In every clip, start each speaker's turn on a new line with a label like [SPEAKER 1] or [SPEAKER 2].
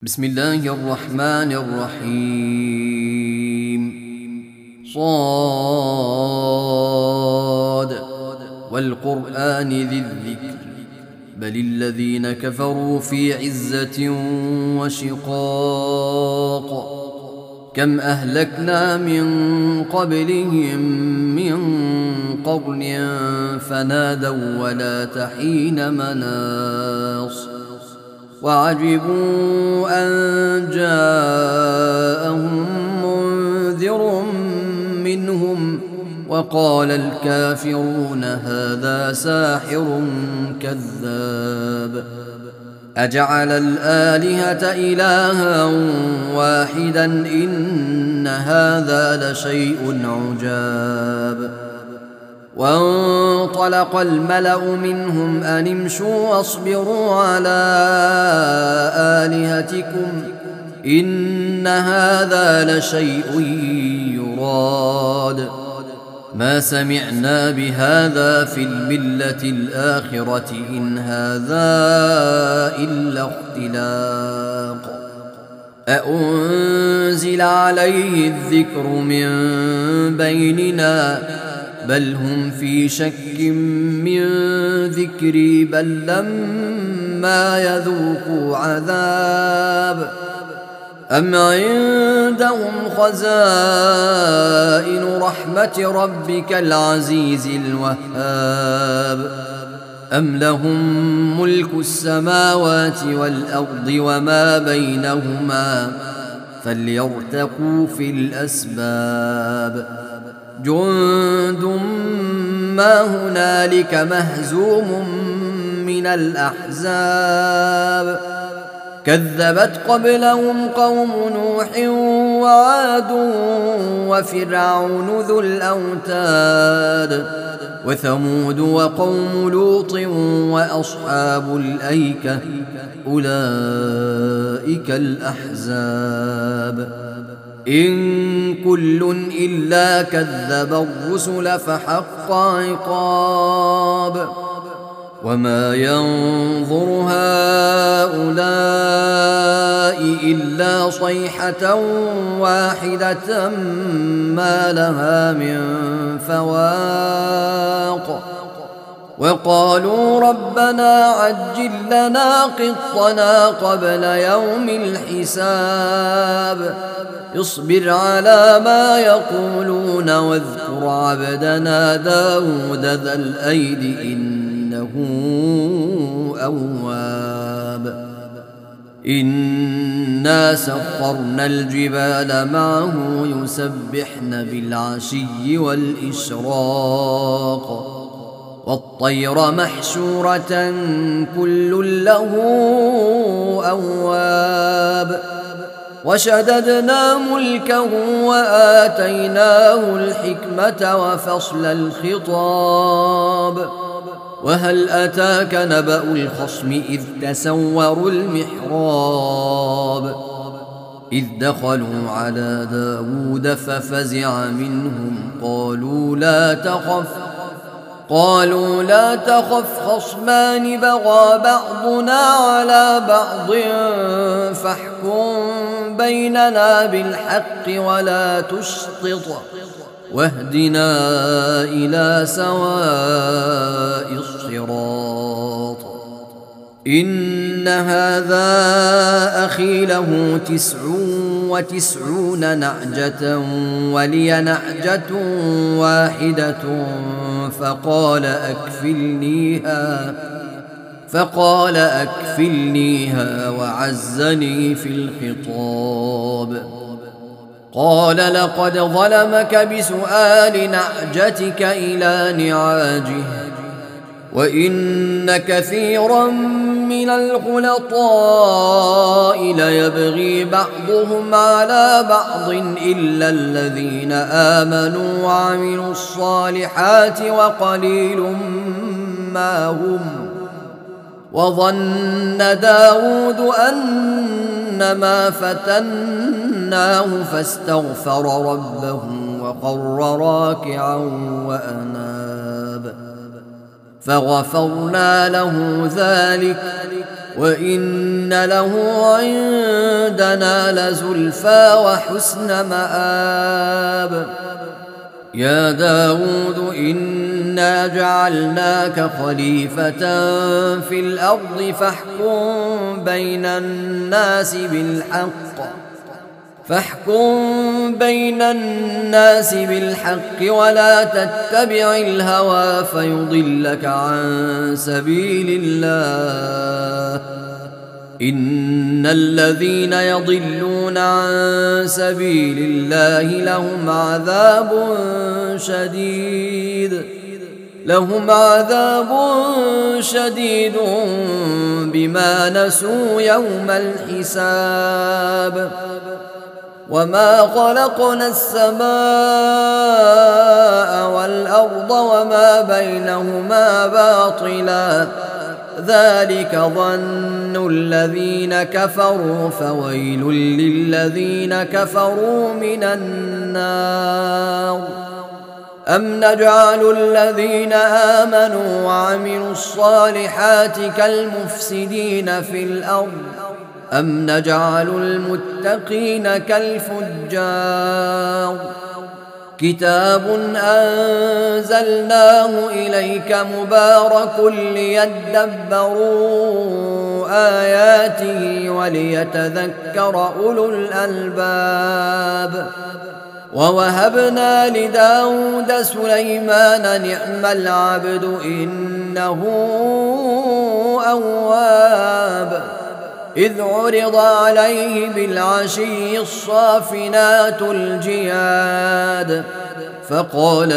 [SPEAKER 1] بسم الله الرحمن الرحيم صاد والقرآن ذي الذكر بل الذين كفروا في عزة وشقاق كم أهلكنا من قبلهم من قرن فنادوا ولا تحين مناص وعجبوا أن جاءهم منذر منهم وقال الكافرون هذا ساحر كذاب أجعل الآلهة إلها واحدا إن هذا لشيء عجاب وانطلق الملأ منهم أن امشوا واصبروا على آلهتكم إن هذا لشيء يراد ما سمعنا بهذا في الملة الآخرة إن هذا إلا اختلاق أأنزل عليه الذكر من بيننا بل هم في شك من ذكري بل لما يذوقوا عذاب أم عندهم خزائن رحمة ربك العزيز الوهاب أم لهم ملك السماوات والأرض وما بينهما فليرتقوا في الأسباب جند ما هنالك مهزوم من الأحزاب كذبت قبلهم قوم نوح وعاد وفرعون ذو الأوتاد وثمود وقوم لوط وأصحاب الأيكة أولئك الأحزاب إن كل إلا كذب الرسل فحق عقاب وما ينظر هؤلاء إلا صيحة واحدة ما لها من فواق وقالوا ربنا عجل لنا قطنا قبل يوم الحساب اصبر على ما يقولون واذكر عبدنا داود ذا الأيد إنه أواب إنا سخرنا الجبال معه يسبحن بالعشي والإشراق والطير محشورة كل له أواب وشددنا ملكه وآتيناه الحكمة وفصل الخطاب وهل أتاك نبأ الخصم إذ تسوروا المحراب إذ دخلوا على داود ففزع منهم قالوا لا تخف خصمان بغى بعضنا على بعض فاحكم بيننا بالحق ولا تشطط واهدنا إلى سواء الصراط إن هذا أخي له 99 نعجة ولي نعجة واحدة فقال أكفلنيها وعزني في الخطاب قال لقد ظلمك بسؤال نعجتك إلى نعاجه وإن كثيرا من الخلطاء ليبغي بعضهم على بعض إلا الذين آمنوا وعملوا الصالحات وقليل ما هم وظن داود أنما فتناه فاستغفر ربه وخر راكعا وأناب فغفرنا له ذلك وإن له عندنا لزلفى وحسن مآب. يا داود إنا جعلناك خليفة في الأرض فاحكم بين الناس بالحق ولا تتبع الهوى فيضلك عن سبيل الله. إن الذين يضلون عن سبيل الله لهم عذاب شديد بما نسوا يوم الحساب. وما خلقنا السماء والأرض وما بينهما باطلا ذلك ظن الذين كفروا فويل للذين كفروا من النار. أم نجعل الذين آمنوا وعملوا الصالحات كالمفسدين في الأرض أم نجعل المتقين كالفجار. كتاب أنزلناه إليك مبارك ليدبروا آياته وليتذكر أولو الألباب. ووهبنا لداود سليمان نعم العبد إنه أواب. إذ عرض عليه بالعشي الصافنات الجياد فقال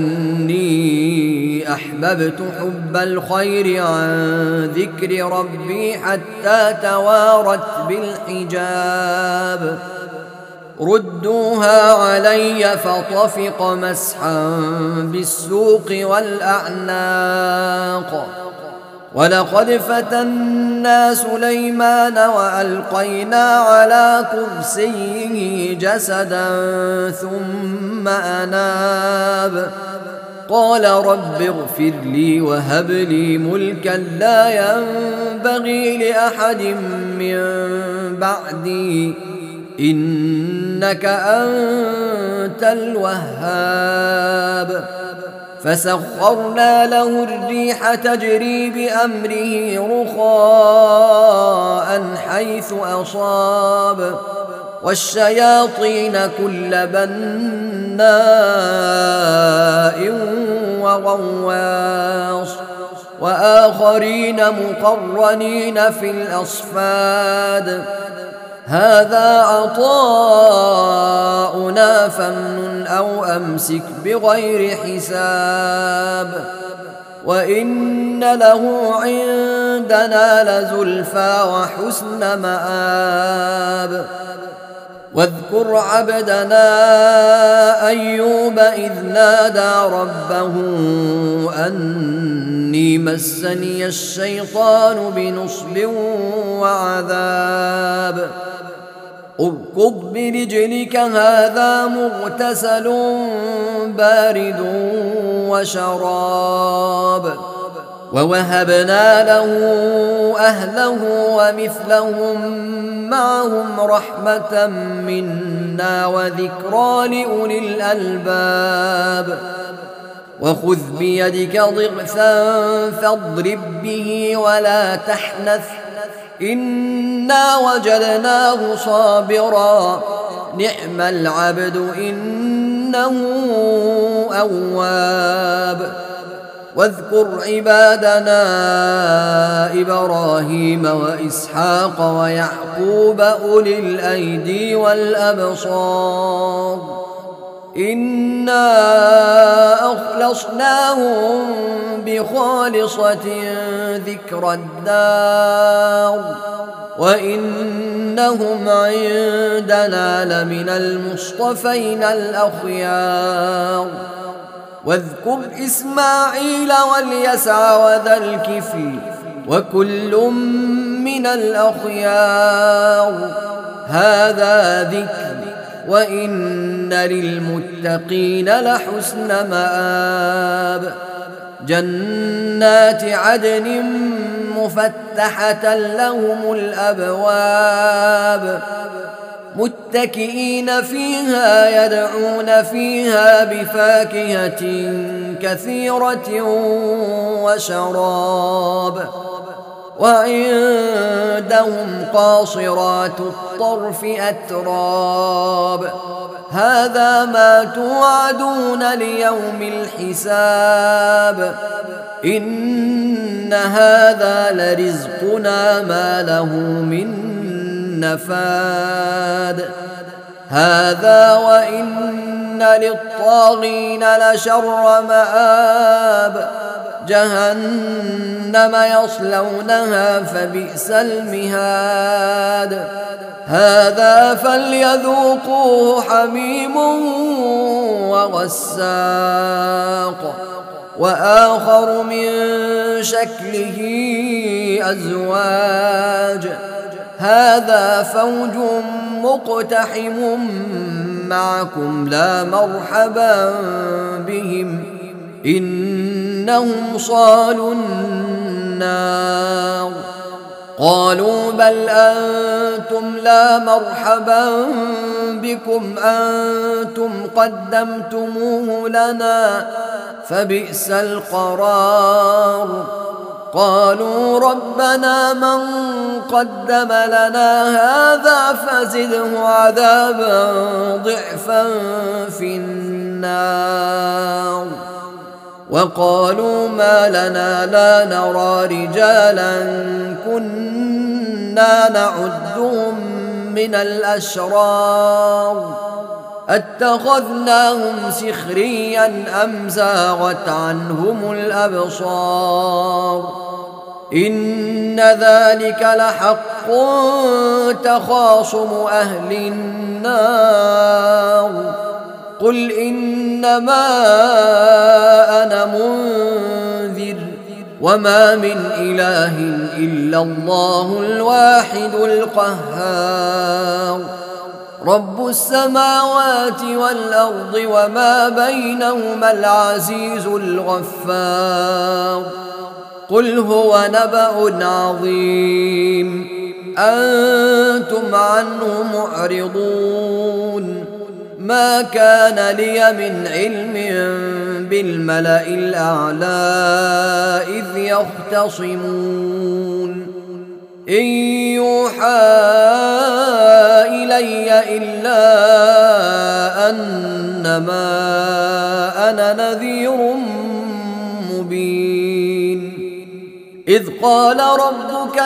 [SPEAKER 1] إني أحببت حب الخير عن ذكر ربي حتى توارت بالحجاب. ردوها علي فطفق مسحا بالسوق والأعناق. ولقد فتنا سليمان وألقينا على كرسيه جسدا ثم أناب قال رب اغفر لي وهب لي ملكا لا ينبغي لأحد من بعدي إنك أنت الوهاب. فسخرنا له الريح تجري بأمره رخاء حيث أصاب والشياطين كل بناء وغواص وآخرين مقرنين في الأصفاد. هذا عطاؤنا فامنن أو أمسك بغير حساب. وإن له عندنا لزلفى وحسن مآب. واذكر عبدنا أيوب إذ نادى ربه أني مسني الشيطان بنصب وعذاب. اركض برجلك هذا مغتسل بارد وشراب. ووهبنا له أهله ومثلهم معهم رحمة منا وذكرى لأولي الألباب. وخذ بيدك ضغثا فاضرب به ولا تحنث إنا وجدناه صابرا نعم العبد إنه أواب. واذكر عبادنا إبراهيم وإسحاق ويعقوب أولي الأيدي والأبصار إنا أخلصناهم بخالصة ذكر الدار وإنهم عندنا لمن المصطفين الأخيار. واذكر إسماعيل واليسع وذا الكفل وكل من الأخيار. هذا ذكر وإن للمتقين لحسن مآب. جنات عدن مفتحة لهم الأبواب متكئين فيها يدعون فيها بفاكهة كثيرة وشراب وعندهم قاصرات الطرف أتراب هذا ما توعدون ليوم الحساب إن هذا لرزقنا ما له من نفاد هذا وإن للطاغين لشر مآب جهنم يصلونها فبئس المهاد هذا فليذوقوه حميم وغساق وآخر من شكله أزواج هذا فوج مقتحم معكم لا مرحبا بهم إنهم صالوا النار قالوا بل أنتم لا مرحبا بكم أنتم قدمتموه لنا فبئس القرار قالوا ربنا من قدم لنا هذا فزده عذابا ضعفا في النار وقالوا ما لنا لا نرى رجالا كنا نعدهم من الأشرار اتخذناهم سخريا أم زاغت عنهم الأبصار إن ذلك لحق تخاصم أهل النار قل إنما أنا منذر وما من إله إلا الله الواحد القهار رب السماوات والأرض وما بينهما العزيز الغفار قل هو نبأ عظيم أنتم عنه معرضون ما كان لي من علم بالملأ الأعلى إذ يختصمون إن يوحى إلي إلا أنما أنا نذير مبين إذ قال ربك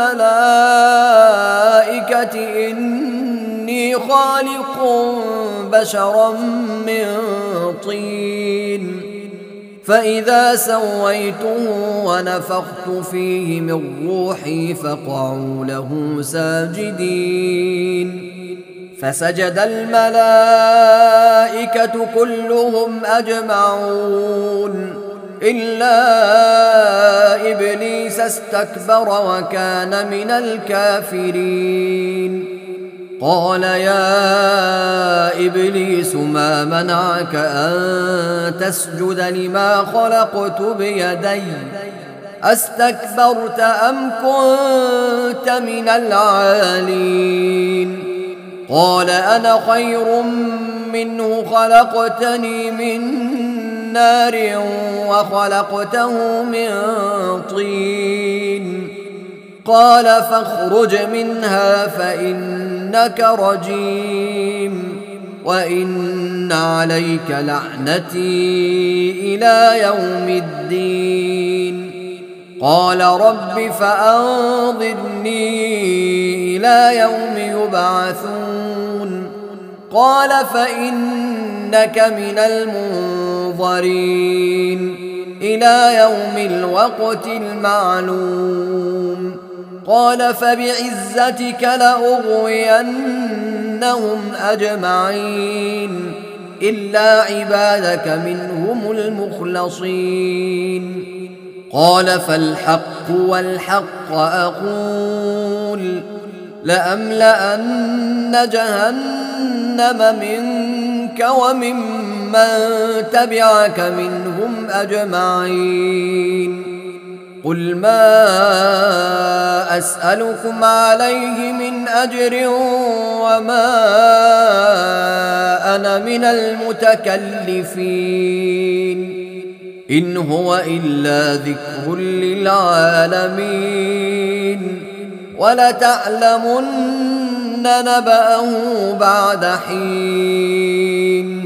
[SPEAKER 1] للملائكة إني خالق بشرا من طين فإذا سويته ونفخت فيه من روحي فقعوا له ساجدين فسجد الملائكة كلهم أجمعون إلا إبليس استكبر وكان من الكافرين قال يا إبليس ما منعك أن تسجد لما خلقت بيدي أستكبرت أم كنت من العالين قال أنا خير منه خلقتني من نار وخلقته من طين قال فاخرج منها فإنك رجيم وإن عليك لعنتي إلى يوم الدين قال رب فأنظرني إلى يوم يبعثون قال فإنك من المنظرين إلى يوم الوقت المعلوم قال فبعزتك لأغوينهم أجمعين إلا عبادك منهم المخلصين قال فالحق والحق أقول لأملأن جهنم منك وممن تبعك منهم أجمعين قل ما أسألكم عليه من أجر وما أنا من المتكلفين إن هو إلا ذكر للعالمين ولتعلمن نبأه بعد حين